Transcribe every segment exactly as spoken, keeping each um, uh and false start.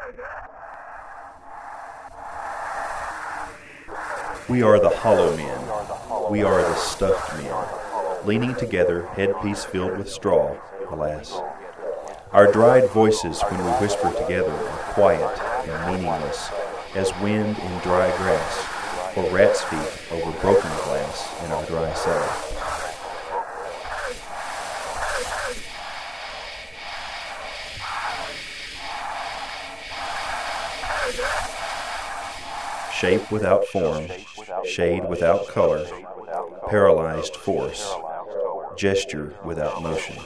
We are the hollow men. We are the stuffed men, leaning together, headpiece filled with straw, alas. Our dried voices when we whisper together are quiet and meaningless as wind in dry grass or rat's feet over broken glass in our dry cellar. Shape without form, shade without color, paralyzed force, gesture without motion.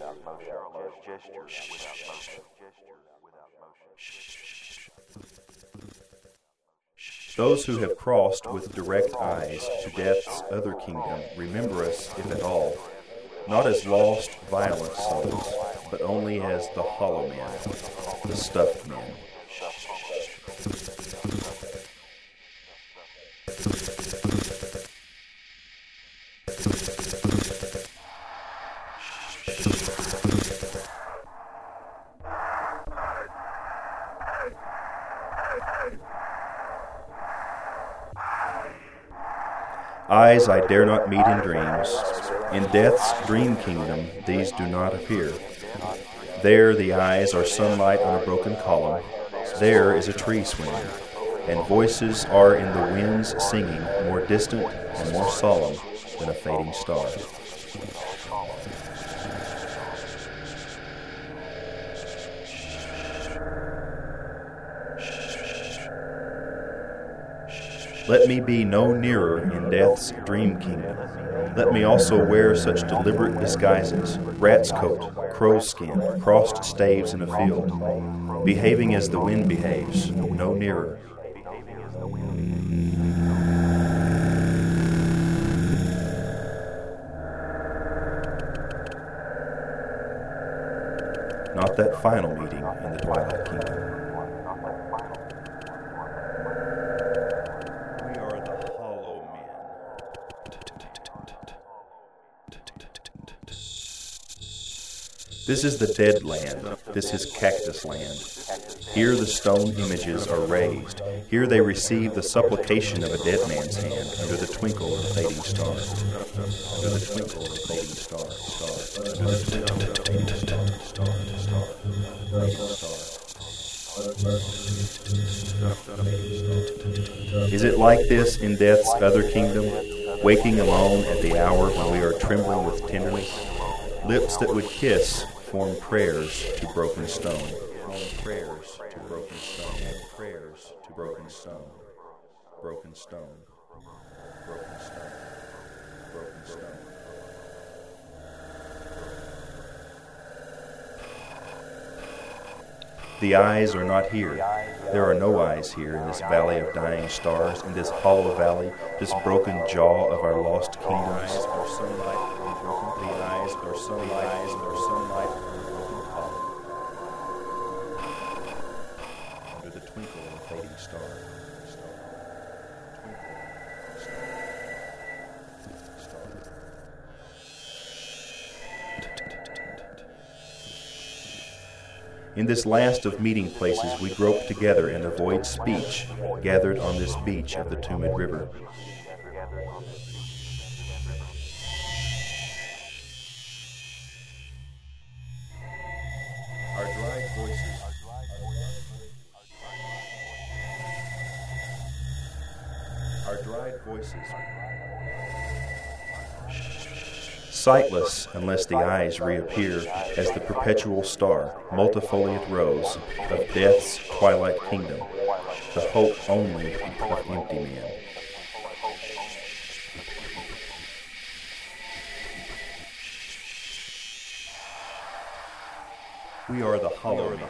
Those who have crossed with direct eyes to death's other kingdom remember us, if at all, not as lost, violent souls, but only as the hollow men, the stuffed men. Eyes I dare not meet in dreams. In death's dream kingdom, these do not appear. There the eyes are sunlight on a broken column. There is a tree swinging, and voices are in the winds singing, more distant and more solemn than a fading star. Let me be no nearer in death's dream kingdom. Let me also wear such deliberate disguises, rat's coat, crow's skin, crossed staves in a field, behaving as the wind behaves, no nearer. Not that final meeting in the Twilight Kingdom. This is the dead land. This is cactus land. Here the stone images are raised. Here they receive the supplication of a dead man's hand under the twinkle of a fading star. Under the twinkle of a fading star. Is it like this in death's other kingdom, waking alone at the hour when we are trembling with tenderness? Lips that would kiss form prayers to broken stone. Prayers to broken stone. Prayers to broken stone. Broken stone. Broken stone. Broken stone. The eyes are not here. There are no eyes here in this valley of dying stars, in this hollow valley, this broken jaw of our lost kingdoms. Our sunlight and broken the eyes, our sunlight and our sunlight and broken column. Under the twinkle of a fading star. In this last of meeting places, we grope together and avoid speech, gathered on this beach of the Tumid River. Our dried voices. Our dried voices. Sightless unless the eyes reappear as the perpetual star, multifoliate rose of death's twilight kingdom, the hope only of empty men. We are the hollow men.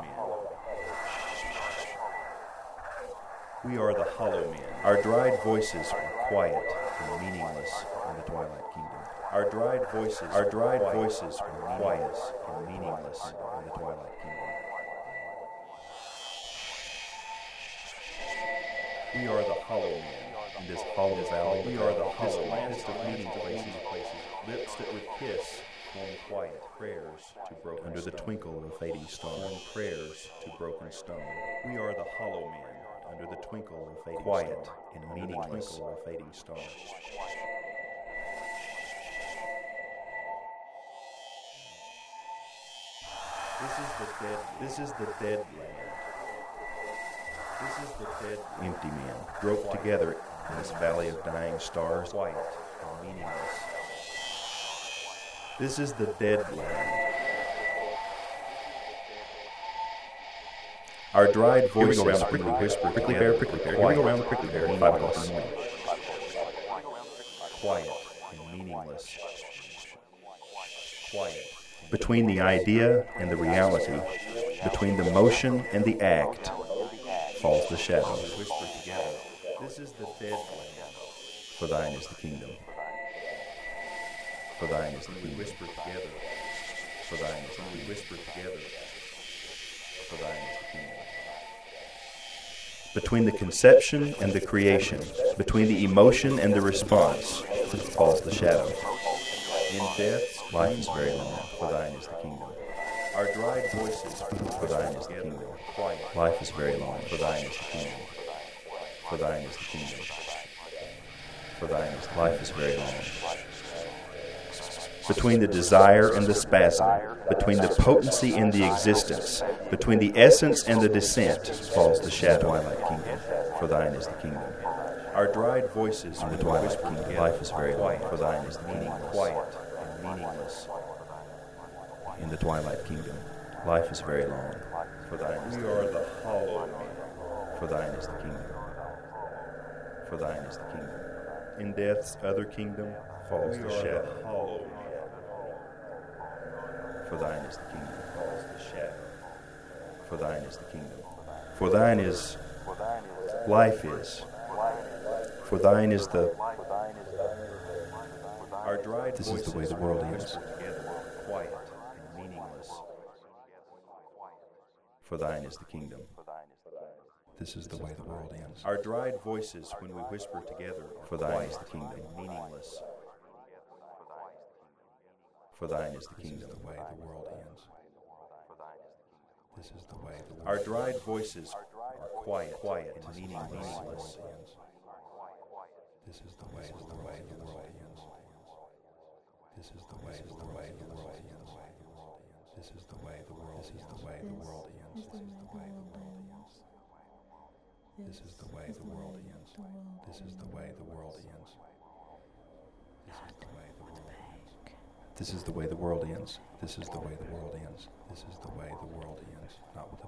We are the hollow men. Our dried voices are quiet and meaningless in the twilight kingdom. Our dried voices, our dried voices are quiet and meaningless in the twilight kingdom. We are the hollow men in this hollow valley. We are the hollow landest of meeting places, lips that would kiss, form quiet prayers to broken under the twinkle of a fading star. Prayers to broken broken stone. We are the hollow men under the twinkle of fading quiet star. And meaningless twinkle of fading star. This is the dead. This is the dead land. This is the dead. Empty men groped together in this valley of dying stars, quiet and meaningless. This is the dead land. Our dried voices around the prickly whisper, prickly bear, prickly bear. Here we go around the prickly bear at five o'clock in the morning. Quiet and meaningless. Quiet. Between the idea and the reality, between the motion and the act, falls the shadow. Whisper together. This is the dead land. For thine is the kingdom. For thine is the kingdom. We whisper together. For thine is the kingdom. We whisper together. For thine is the kingdom. Between the conception and the creation, between the emotion and the response, falls the shadow. In death, life is very long, for thine is the kingdom. Our dried voices, for thine is the kingdom. Life is very long, for thine is the kingdom. For thine is the kingdom. For thine is life is very long. Between the desire and the spasm, between the potency and the existence, between the essence and the descent, falls the shadow. Twilight kingdom, for thine is the kingdom. Our dried voices in the twilight kingdom, life is very long, for thine is the kingdom. Quiet and meaningless. In the twilight kingdom, life is very long, for thine is the kingdom. We are the hollow men, for thine is the kingdom. For thine is the kingdom. In death's other kingdom falls the shadow. The hollow men. For thine is the kingdom, falls the shadow. For thine is the kingdom. For thine is, life is. For thine is the, our dried this is the way the world ends. Quiet and meaningless. For thine is the kingdom. This is the way the world ends. Our dried voices when we whisper together. For thine is the kingdom, meaningless. For thine is the kingdom. This is the way the world ends. This is the way the world our dried voices are quiet, quiet and meaningless. This is the way the way the world ends. This is the way the way the world ends. This is the way the world. This is the way the world ends. This is the way the world ends. This is the way the world ends. This is the way the world ends. This is the way the world ends. This is the way the world ends. This is the way the world ends. Not with a